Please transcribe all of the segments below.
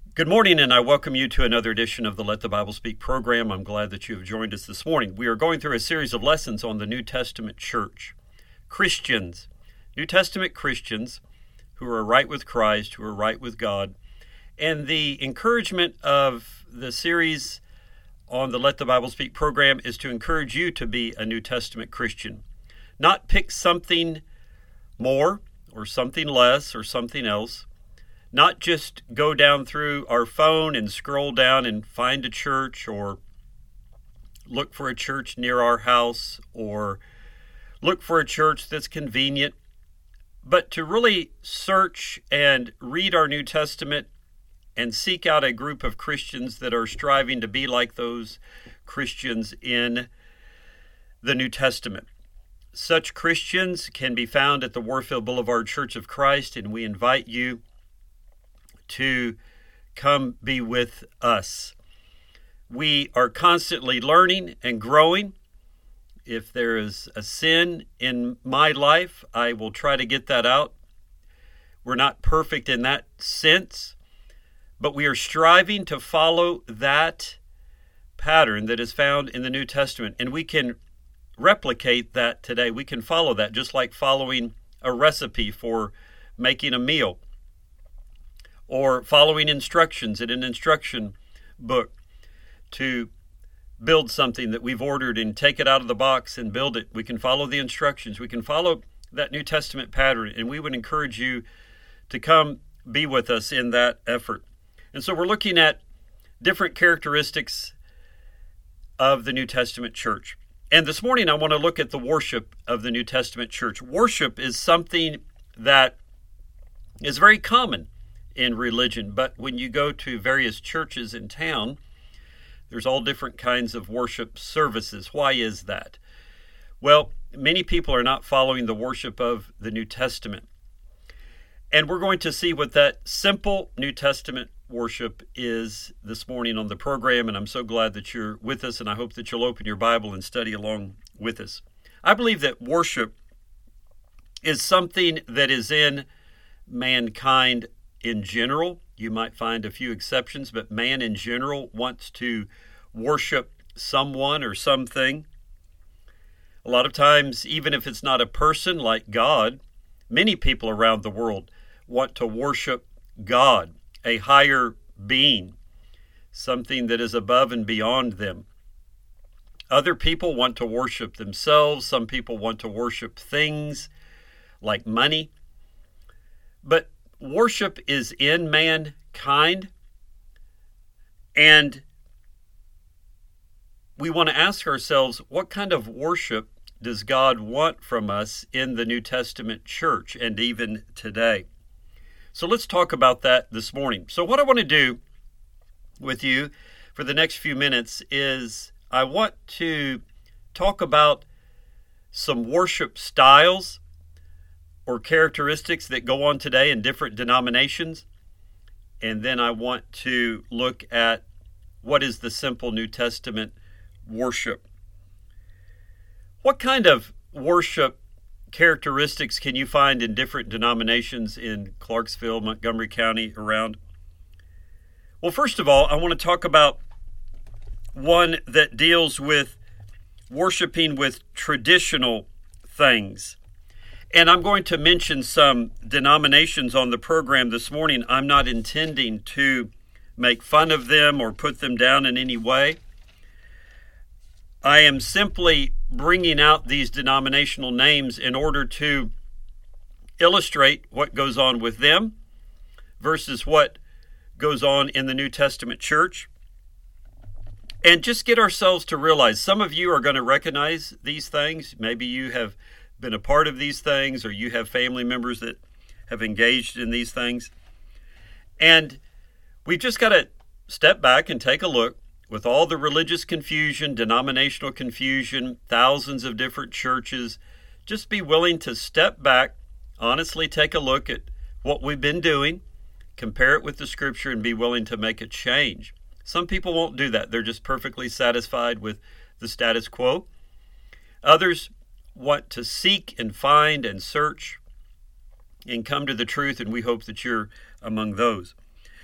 Good morning, and I welcome you to another edition of the Let the Bible Speak program. I'm glad that you have joined us this morning. We are going through a series of lessons on the New Testament church. Christians, New Testament Christians who are right with Christ, who are right with God. And the encouragement of the series on the Let the Bible Speak program is to encourage you to be a New Testament Christian. Not pick something more or something less or something else. Not just go down through our phone and scroll down and find a church or look for a church near our house or look for a church that's convenient, but to really search and read our New Testament and seek out a group of Christians that are striving to be like those Christians in the New Testament. Such Christians can be found at the Warfield Boulevard Church of Christ, and we invite you to come be with us. We are constantly learning and growing. If there is a sin in my life, I will try to get that out. We're not perfect in that sense, but we are striving to follow that pattern that is found in the New Testament, and we can replicate that today. We can follow that just like following a recipe for making a meal, or following instructions in an instruction book to build something that we've ordered and take it out of the box and build it. We can follow the instructions. We can follow that New Testament pattern, and we would encourage you to come be with us in that effort. And so we're looking at different characteristics of the New Testament church. And this morning I want to look at the worship of the New Testament church. Worship is something that is very common in religion, but when you go to various churches in town, there's all different kinds of worship services. Why is that? Well, many people are not following the worship of the New Testament. And we're going to see what that simple New Testament worship is this morning on the program, and I'm so glad that you're with us, and I hope that you'll open your Bible and study along with us. I believe that worship is something that is in mankind in general. You might find a few exceptions, but man in general wants to worship someone or something. A lot of times, even if it's not a person like God, many people around the world want to worship God, a higher being, something that is above and beyond them. Other people want to worship themselves. Some people want to worship things like money. But worship is in mankind, and we want to ask ourselves, what kind of worship does God want from us in the New Testament church and even today? So let's talk about that this morning. So what I want to do with you for the next few minutes is I want to talk about some worship styles or characteristics that go on today in different denominations. And then I want to look at what is the simple New Testament worship. What kind of worship characteristics can you find in different denominations in Clarksville, Montgomery County, around? Well, first of all, I want to talk about one that deals with worshiping with traditional things. And I'm going to mention some denominations on the program this morning. I'm not intending to make fun of them or put them down in any way. I am simply bringing out these denominational names in order to illustrate what goes on with them versus what goes on in the New Testament church. And just get ourselves to realize some of you are going to recognize these things. Maybe you have been a part of these things, or you have family members that have engaged in these things. And we've just got to step back and take a look with all the religious confusion, denominational confusion, thousands of different churches. Just be willing to step back, honestly take a look at what we've been doing, compare it with the scripture, and be willing to make a change. Some people won't do that. They're just perfectly satisfied with the status quo. Others want to seek and find and search and come to the truth, and we hope that you're among those.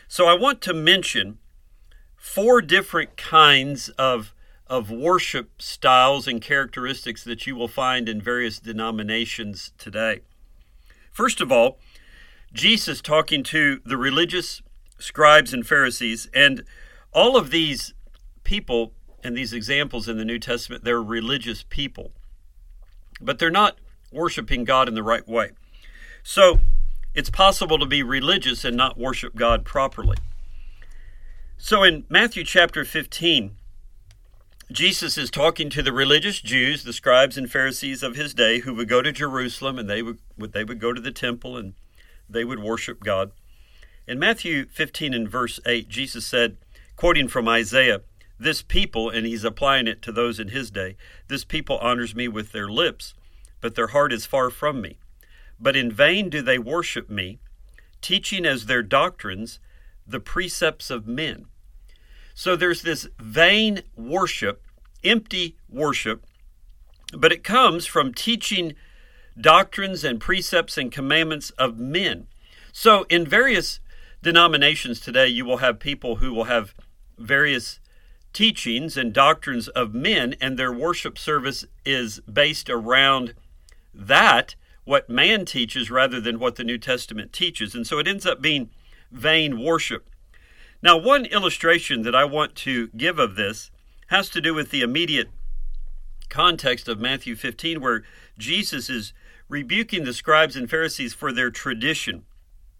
So I want to mention 4 different kinds of worship styles and characteristics that you will find in various denominations today. First of all, Jesus talking to the religious scribes and Pharisees, and all of these people and these examples in the New Testament, they're religious people, but they're not worshiping God in the right way. So it's possible to be religious and not worship God properly. So in Matthew chapter 15, Jesus is talking to the religious Jews, the scribes and Pharisees of his day, who would go to Jerusalem, and they would go to the temple and they would worship God. In Matthew 15 and verse 8, Jesus said, quoting from Isaiah, "This people," and he's applying it to those in his day, "this people honors me with their lips, but their heart is far from me. But in vain do they worship me, teaching as their doctrines the precepts of men." So there's this vain worship, empty worship, but it comes from teaching doctrines and precepts and commandments of men. So in various denominations today, you will have people who will have various teachings and doctrines of men, and their worship service is based around that, what man teaches, rather than what the New Testament teaches. And so it ends up being vain worship. Now, one illustration that I want to give of this has to do with the immediate context of Matthew 15, where Jesus is rebuking the scribes and Pharisees for their tradition,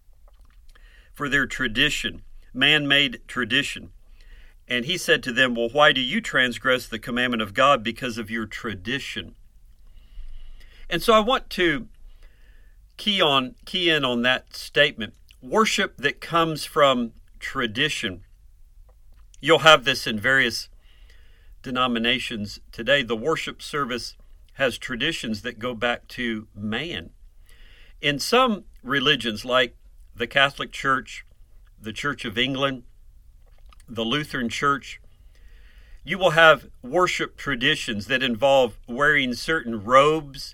man-made tradition. And he said to them, "Well, why do you transgress the commandment of God because of your tradition?" And so I want to key in on that statement. Worship that comes from tradition. You'll have this in various denominations today. The worship service has traditions that go back to man. In some religions, like the Catholic Church, the Church of England, the Lutheran Church, you will have worship traditions that involve wearing certain robes.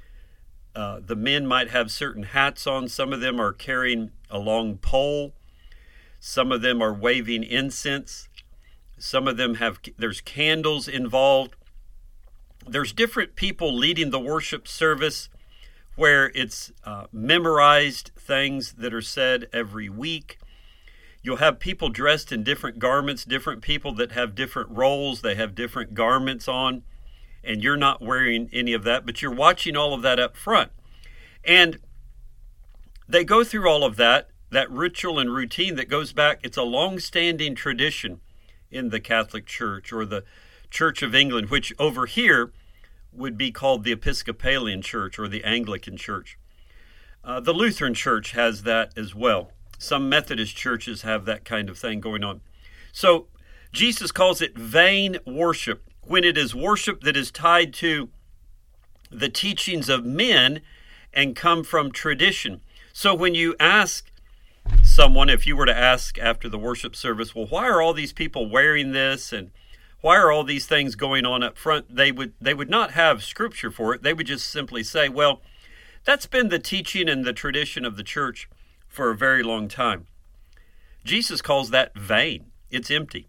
The men might have certain hats on. Some of them are carrying a long pole. Some of them are waving incense. Some of them there's candles involved. There's different people leading the worship service where it's memorized things that are said every week. You'll have people dressed in different garments, different people that have different roles. They have different garments on, and you're not wearing any of that, but you're watching all of that up front. And they go through all of that ritual and routine that goes back. It's a long-standing tradition in the Catholic Church or the Church of England, which over here would be called the Episcopalian Church or the Anglican Church. The Lutheran Church has that as well. Some Methodist churches have that kind of thing going on. So Jesus calls it vain worship when it is worship that is tied to the teachings of men and come from tradition. So when you ask someone, if you were to ask after the worship service, well, why are all these people wearing this and why are all these things going on up front? They would not have scripture for it. They would just simply say, well, that's been the teaching and the tradition of the church for a very long time. Jesus calls that vain. It's empty.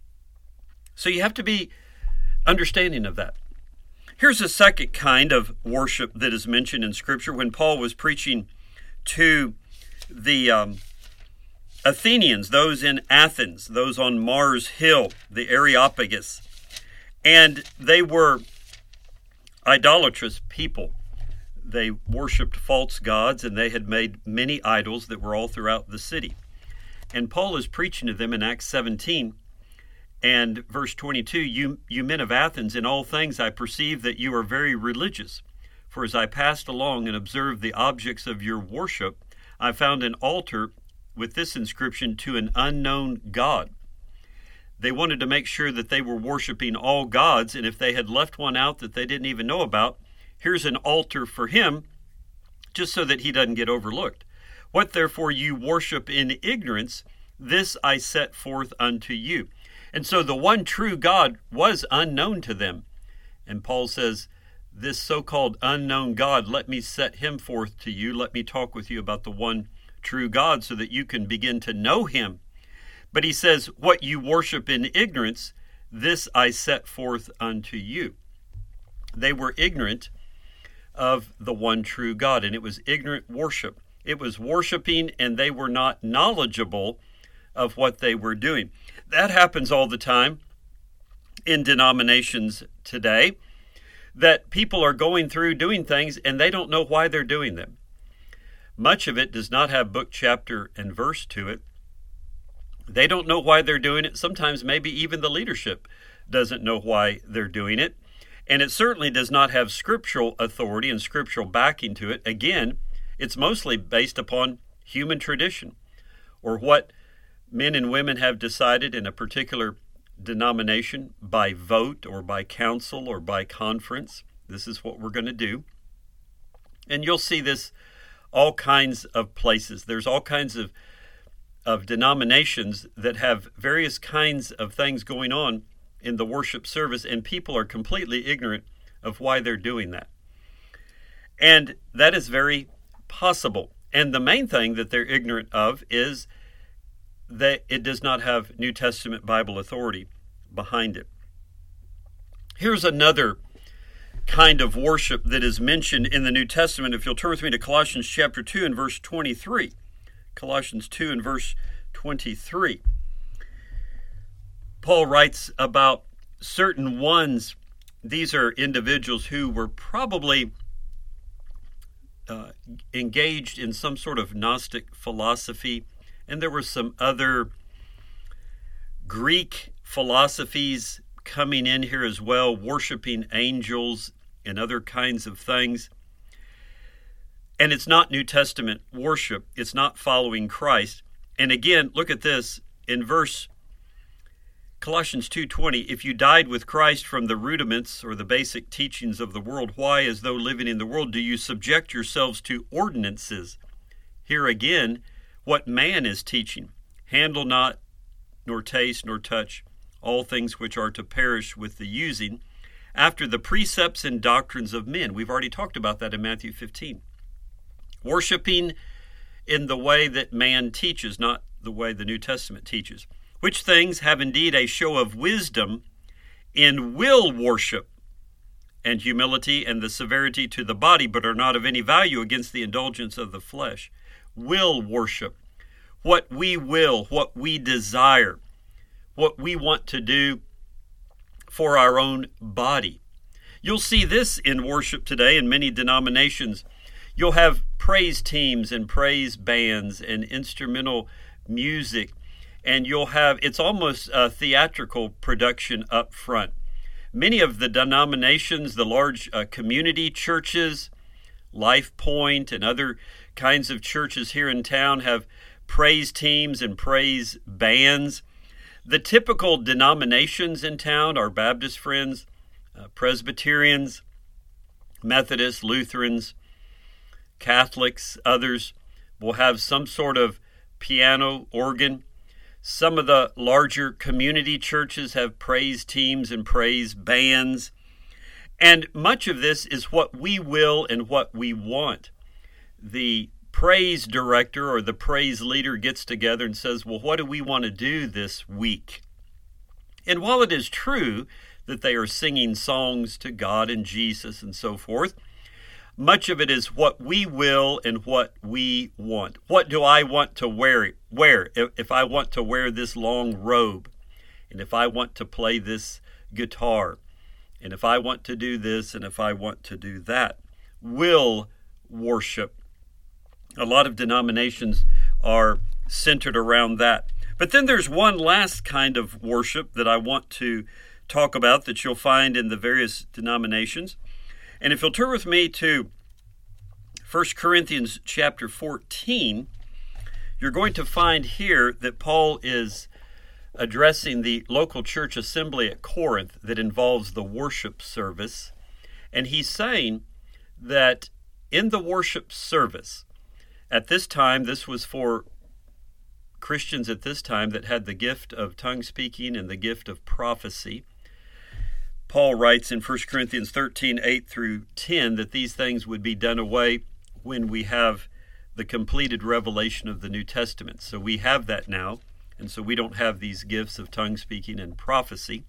So you have to be understanding of that. Here's a second kind of worship that is mentioned in Scripture when Paul was preaching to the Athenians, those in Athens, those on Mars Hill, the Areopagus. And they were idolatrous people. They worshipped false gods, and they had made many idols that were all throughout the city. And Paul is preaching to them in Acts 17 and verse 22, you men of Athens, in all things I perceive that you are very religious. For as I passed along and observed the objects of your worship, I found an altar with this inscription, to an unknown God. They wanted to make sure that they were worshiping all gods, and if they had left one out that they didn't even know about, here's an altar for him, just so that he doesn't get overlooked. What therefore you worship in ignorance, this I set forth unto you. And so the one true God was unknown to them. And Paul says, this so-called unknown God, let me set him forth to you. Let me talk with you about the one true God so that you can begin to know him But he says, what you worship in ignorance, this I set forth unto you. They were ignorant of the one true God, and it was ignorant worship. It was worshiping, and they were not knowledgeable of what they were doing. That happens all the time in denominations today, that people are going through doing things, and they don't know why they're doing them. Much of it does not have book, chapter, and verse to it. They don't know why they're doing it. Sometimes maybe even the leadership doesn't know why they're doing it. And it certainly does not have scriptural authority and scriptural backing to it. Again, it's mostly based upon human tradition or what men and women have decided in a particular denomination by vote or by council or by conference. This is what we're going to do. And you'll see this all kinds of places. There's all kinds of denominations that have various kinds of things going on in the worship service, and people are completely ignorant of why they're doing that. And that is very possible. And the main thing that they're ignorant of is that it does not have New Testament Bible authority behind it. Here's another kind of worship that is mentioned in the New Testament. If you'll turn with me to Colossians chapter 2 and verse 23. Colossians 2 and verse 23. Paul writes about certain ones. These are individuals who were probably engaged in some sort of Gnostic philosophy, and there were some other Greek philosophies coming in here as well, worshiping angels and other kinds of things. And it's not New Testament worship. It's not following Christ. And again, look at this in verse Colossians 2:20, if you died with Christ from the rudiments or the basic teachings of the world, why, as though living in the world, do you subject yourselves to ordinances? Here again, what man is teaching. Handle not, nor taste, nor touch all things which are to perish with the using, after the precepts and doctrines of men. We've already talked about that in Matthew 15. Worshipping in the way that man teaches, not the way the New Testament teaches. Which things have indeed a show of wisdom in will worship and humility and the severity to the body, but are not of any value against the indulgence of the flesh. Will worship. What we will, what we desire, what we want to do for our own body. You'll see this in worship today in many denominations. You'll have praise teams and praise bands and instrumental music, and you'll have, it's almost a theatrical production up front. Many of the denominations, the large community churches, Life Point and other kinds of churches here in town have praise teams and praise bands. The typical denominations in town are Baptist Friends, Presbyterians, Methodists, Lutherans, Catholics. Others will have some sort of piano, organ. Some of the larger community churches have praise teams and praise bands. And much of this is what we will and what we want. The praise director or the praise leader gets together and says, well, what do we want to do this week? And while it is true that they are singing songs to God and Jesus and so forth, much of it is what we will and what we want. What do I want to wear? If I want to wear this long robe, and if I want to play this guitar, and if I want to do this, and if I want to do that. Will worship. A lot of denominations are centered around that. But then there's one last kind of worship that I want to talk about that you'll find in the various denominations. And if you'll turn with me to 1 Corinthians chapter 14, you're going to find here that Paul is addressing the local church assembly at Corinth that involves the worship service. And he's saying that in the worship service, at this time, this was for Christians at this time that had the gift of tongue speaking and the gift of prophecy. Paul writes in 1 Corinthians 13, 8 through 10, that these things would be done away when we have the completed revelation of the New Testament. So we have that now, And so we don't have these gifts of tongue speaking and prophecy.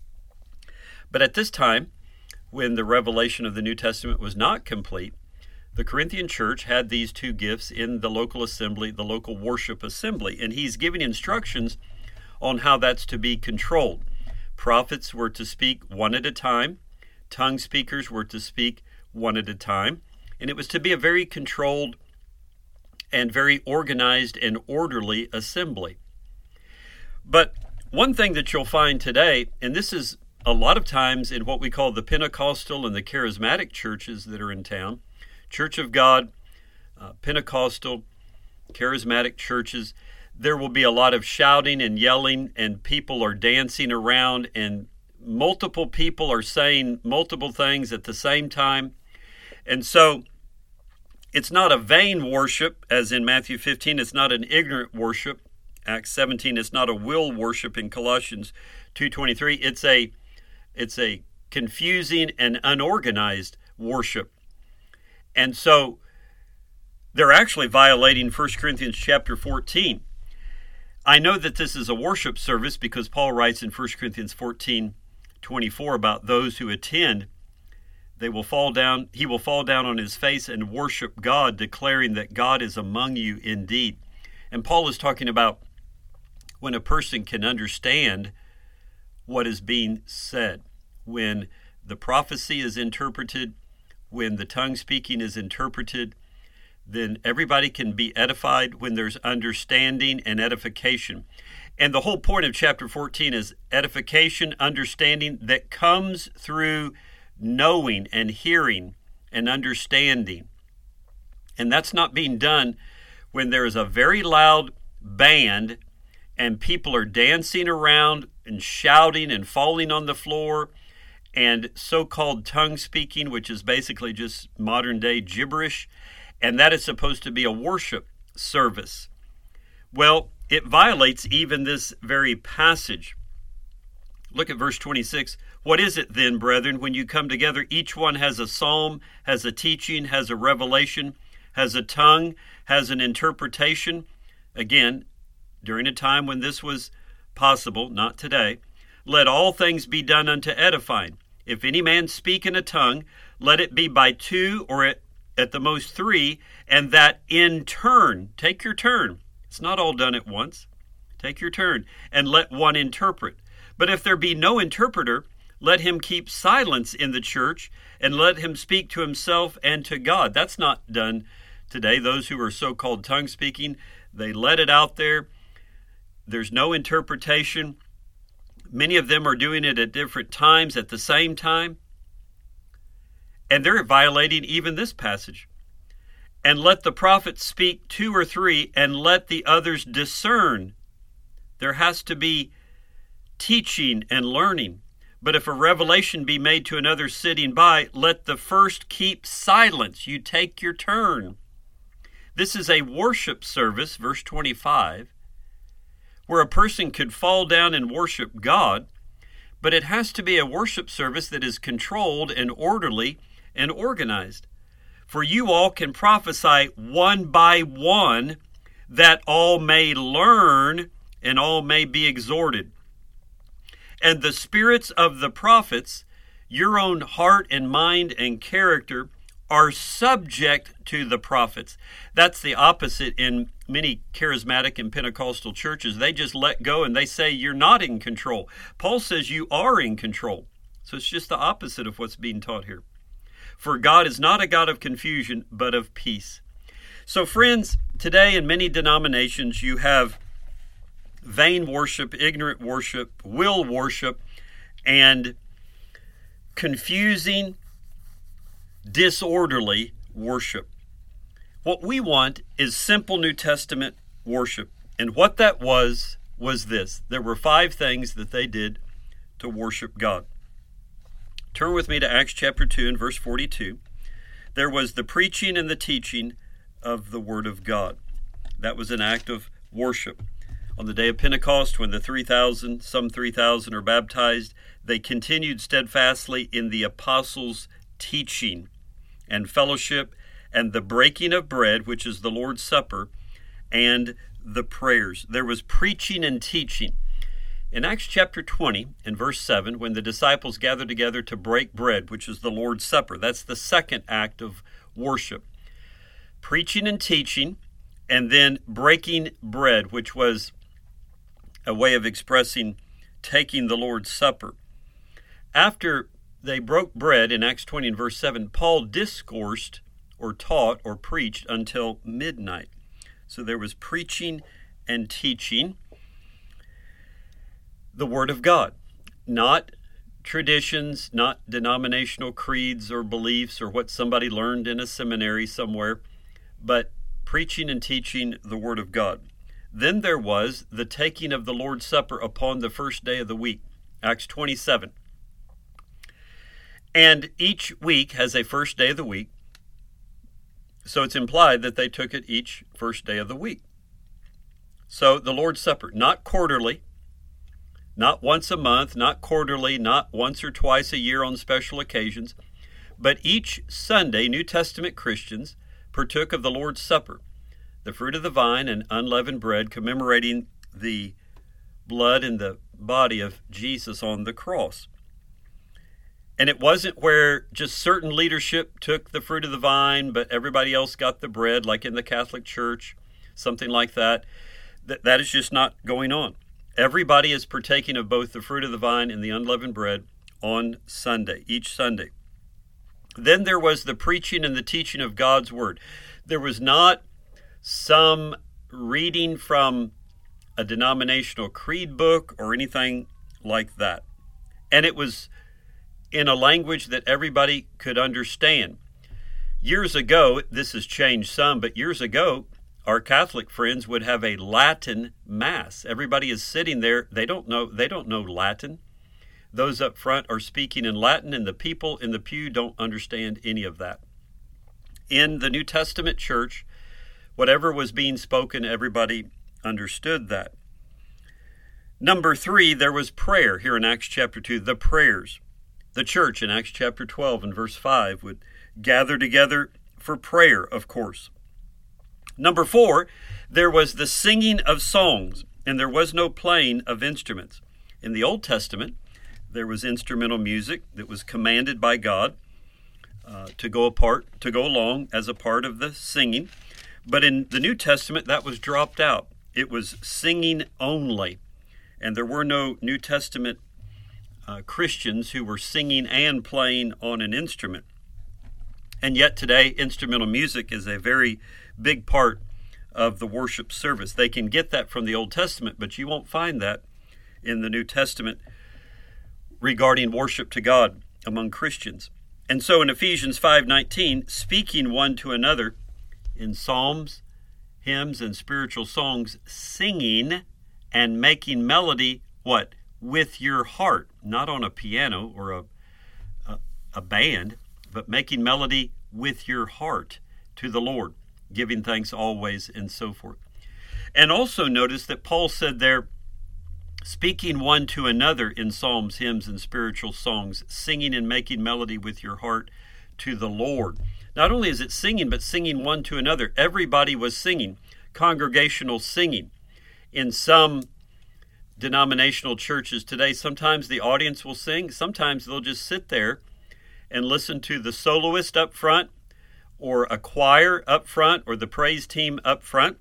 But at this time, when the revelation of the New Testament was not complete, the Corinthian church had these two gifts in the local assembly, the local worship assembly, and he's giving instructions on how that's to be controlled. Prophets were to speak one at a time. Tongue speakers were to speak one at a time. And it was to be a very controlled and very organized and orderly assembly. But one thing that you'll find today, and this is a lot of times in what we call the Pentecostal and the charismatic churches that are in town, Church of God, Pentecostal, charismatic churches, there will be a lot of shouting and yelling, and people are dancing around, and multiple people are saying multiple things at the same time. And so it's not a vain worship, as in Matthew 15. It's not an ignorant worship. Acts 17, it's not a will worship in Colossians 2:23. It's a confusing and unorganized worship. And so they're actually violating 1 Corinthians chapter 14. I know that this is a worship service because Paul writes in 1 Corinthians 14:24 about those who attend. He will fall down on his face and worship God, declaring that God is among you indeed. And Paul is talking about when a person can understand what is being said, when the prophecy is interpreted, when the tongue speaking is interpreted, then everybody can be edified when there's understanding and edification. And the whole point of chapter 14 is edification, understanding that comes through knowing and hearing and understanding. And that's not being done when there is a very loud band and people are dancing around and shouting and falling on the floor, and so-called tongue speaking, which is basically just modern day gibberish, and that is supposed to be a worship service. Well, it violates even this very passage. Look at verse 26. What is it then, brethren, when you come together? Each one has a psalm, has a teaching, has a revelation, has a tongue, has an interpretation. Again, during a time when this was possible, not today. Let all things be done unto edifying. If any man speak in a tongue, let it be by two or at the most three, and that in turn, take your turn. It's not all done at once. Take your turn, and let one interpret. But if there be no interpreter, let him keep silence in the church, and let him speak to himself and to God. That's not done today. Those who are so-called tongue speaking, they let it out there. There's no interpretation. Many of them are doing it at different times at the same time. And they're violating even this passage. And let the prophets speak two or three, and let the others discern. There has to be teaching and learning. But if a revelation be made to another sitting by, let the first keep silence. You take your turn. This is a worship service, verse 25, where a person could fall down and worship God, but it has to be a worship service that is controlled and orderly and organized. For you all can prophesy one by one, that all may learn and all may be exhorted. And the spirits of the prophets, your own heart and mind and character, are subject to the prophets. That's the opposite in many charismatic and Pentecostal churches. They just let go and they say you're not in control. Paul says you are in control. So it's just the opposite of what's being taught here. For God is not a God of confusion, but of peace. So friends, today in many denominations you have vain worship, ignorant worship, will worship, and confusing, disorderly worship. What we want is simple New Testament worship. And what that was this. There were 5 things that they did to worship God. Turn with me to Acts chapter 2 and verse 42. There was the preaching and the teaching of the Word of God. That was an act of worship. On the day of Pentecost, when some 3,000 are baptized, they continued steadfastly in the apostles' teaching and fellowship and the breaking of bread, which is the Lord's Supper, and the prayers. There was preaching and teaching. In Acts chapter 20 and verse 7, when the disciples gathered together to break bread, which is the Lord's Supper, that's the second act of worship. Preaching and teaching, and then breaking bread, which was a way of expressing taking the Lord's Supper. After they broke bread in Acts 20 and verse 7, Paul discoursed or taught or preached until midnight. So there was preaching and teaching the Word of God, not traditions, not denominational creeds or beliefs or what somebody learned in a seminary somewhere, but preaching and teaching the Word of God. Then there was the taking of the Lord's Supper upon the first day of the week, Acts 27. And each week has a first day of the week, so it's implied that they took it each first day of the week. So the Lord's Supper, not quarterly, not once a month, not quarterly, not once or twice a year on special occasions, but each Sunday, New Testament Christians partook of the Lord's Supper, the fruit of the vine and unleavened bread, commemorating the blood and the body of Jesus on the cross. And it wasn't where just certain leadership took the fruit of the vine, but everybody else got the bread, like in the Catholic Church, something like that. That is just not going on. Everybody is partaking of both the fruit of the vine and the unleavened bread on Sunday, each Sunday. Then there was the preaching and the teaching of God's Word. There was not some reading from a denominational creed book or anything like that. And it was in a language that everybody could understand. Years ago, this has changed some, but years ago, our Catholic friends would have a Latin Mass. Everybody is sitting there. They don't know Latin. Those up front are speaking in Latin, and the people in the pew don't understand any of that. In the New Testament church, whatever was being spoken, everybody understood that. Number 3, there was prayer here in Acts chapter 2, the prayers. The church in Acts chapter 12 and verse 5 would gather together for prayer, of course. Number 4, there was the singing of songs, and there was no playing of instruments. In the Old Testament, there was instrumental music that was commanded by God to go along as a part of the singing. But in the New Testament, that was dropped out. It was singing only, and there were no New Testament Christians who were singing and playing on an instrument. And yet today, instrumental music is a very big part of the worship service. They can get that from the Old Testament, but you won't find that in the New Testament regarding worship to God among Christians. And so in Ephesians 5:19, speaking one to another in psalms, hymns, and spiritual songs, singing and making melody, what? With your heart, not on a piano or a band, but making melody with your heart to the Lord, giving thanks always, and so forth. And also notice that Paul said there, speaking one to another in psalms, hymns, and spiritual songs, singing and making melody with your heart to the Lord. Not only is it singing, but singing one to another. Everybody was singing, congregational singing. In some denominational churches today, sometimes the audience will sing, sometimes they'll just sit there and listen to the soloist up front, or a choir up front, or the praise team up front.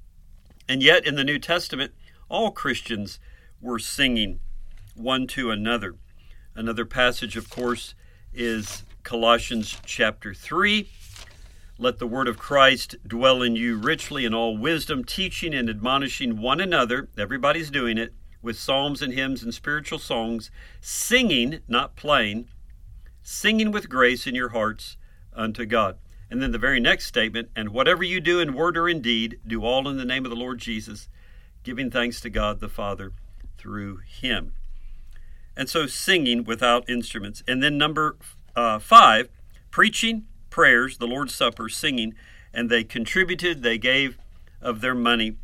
And yet in the New Testament, all Christians were singing one to another. Another passage, of course, is Colossians chapter 3. Let the word of Christ dwell in you richly in all wisdom, teaching and admonishing one another, everybody's doing it, with psalms and hymns and spiritual songs, singing, not playing, singing with grace in your hearts unto God. And then the very next statement, and whatever you do in word or in deed, do all in the name of the Lord Jesus, giving thanks to God the Father through him. And so singing without instruments. And then number 5, preaching, prayers, the Lord's Supper, singing, and they contributed, they gave of their money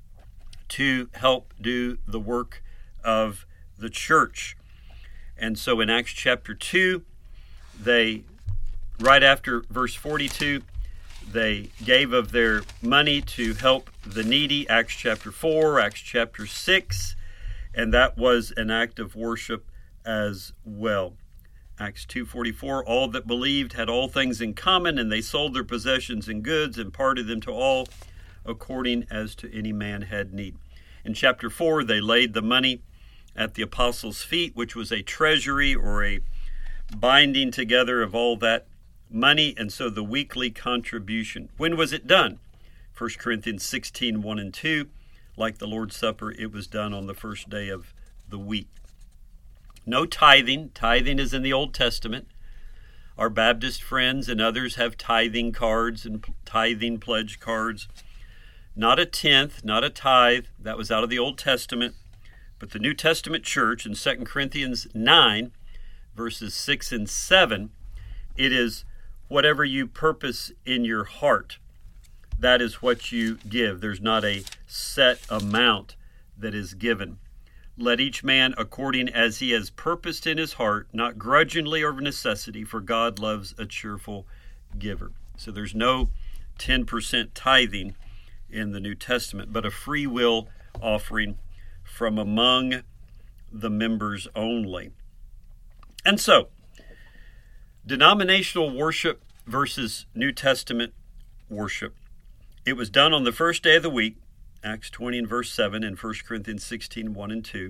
to help do the work of the church. And so in Acts chapter 2, right after verse 42, They gave of their money to help the needy, Acts chapter 4, Acts chapter 6, and that was an act of worship as well. Acts 2:44, all that believed had all things in common, and they sold their possessions and goods and parted them to all according as to any man had need. In chapter 4, they laid the money at the apostles' feet, which was a treasury or a binding together of all that money, and so the weekly contribution. When was it done? 1 Corinthians 16, 1 and 2. Like the Lord's Supper, it was done on the first day of the week. No tithing. Tithing is in the Old Testament. Our Baptist friends and others have tithing cards and tithing pledge cards. Not a tenth, not a tithe. That was out of the Old Testament. But the New Testament church in 2 Corinthians 9, verses 6 and 7, it is whatever you purpose in your heart. That is what you give. There's not a set amount that is given. Let each man according as he has purposed in his heart, not grudgingly or of necessity, for God loves a cheerful giver. So there's no 10% tithing in the New Testament, but a free will offering from among the members only. And so, denominational worship versus New Testament worship. It was done on the first day of the week, Acts 20 and verse 7, and 1 Corinthians 16, 1 and 2.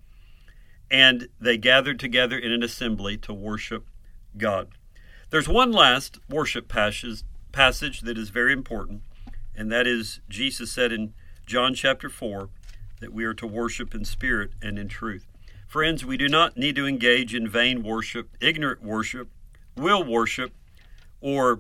And they gathered together in an assembly to worship God. There's one last worship passage that is very important, and that is Jesus said in John chapter 4 that we are to worship in spirit and in truth. Friends, we do not need to engage in vain worship, ignorant worship, will worship, or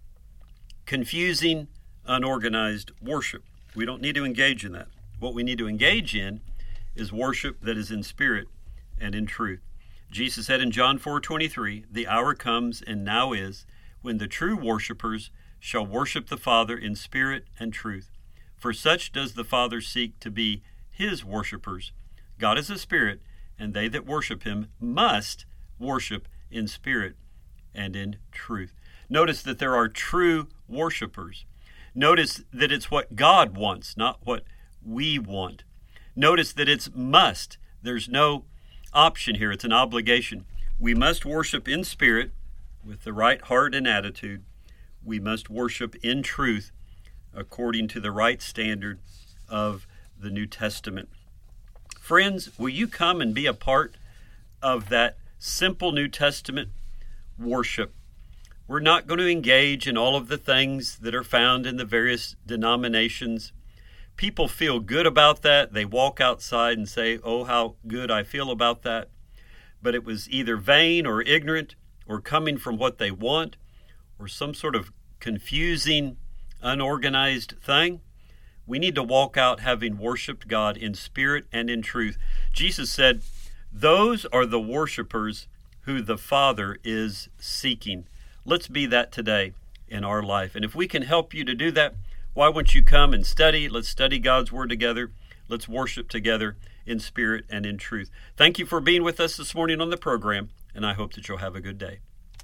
confusing, unorganized worship. We don't need to engage in that. What we need to engage in is worship that is in spirit and in truth. Jesus said in John 4:23, the hour comes and now is when the true worshipers shall worship the Father in spirit and truth. For such does the Father seek to be his worshipers. God is a spirit, and they that worship him must worship in spirit and in truth. Notice that there are true worshipers. Notice that it's what God wants, not what we want. Notice that it's must. There's no option here. It's an obligation. We must worship in spirit with the right heart and attitude. We must worship in truth according to the right standard of the New Testament. Friends, will you come and be a part of that simple New Testament worship? We're not going to engage in all of the things that are found in the various denominations. People feel good about that. They walk outside and say, oh, how good I feel about that. But it was either vain or ignorant or coming from what they want or some sort of confusing, unorganized thing. We need to walk out having worshiped God in spirit and in truth. Jesus said, those are the worshipers who the Father is seeking. Let's be that today in our life. And if we can help you to do that, why won't you come and study? Let's study God's Word together. Let's worship together in spirit and in truth. Thank you for being with us this morning on the program, and I hope that you'll have a good day.